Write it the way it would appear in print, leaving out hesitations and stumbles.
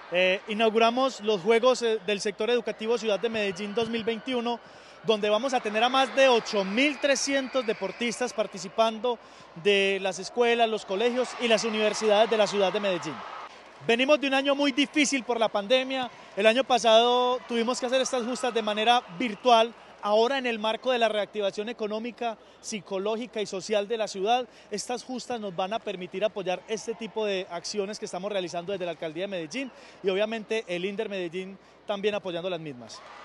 Inauguramos los Juegos del Sector Educativo Ciudad de Medellín 2021, donde vamos a tener a más de 8.300 deportistas participando de las escuelas, los colegios y las universidades de la ciudad de Medellín. Venimos de un año muy difícil por la pandemia. El año pasado tuvimos que hacer estas justas de manera virtual. Ahora, en el marco de la reactivación económica, psicológica y social de la ciudad, estas justas nos van a permitir apoyar este tipo de acciones que estamos realizando desde la Alcaldía de Medellín y obviamente el INDER Medellín también apoyando las mismas.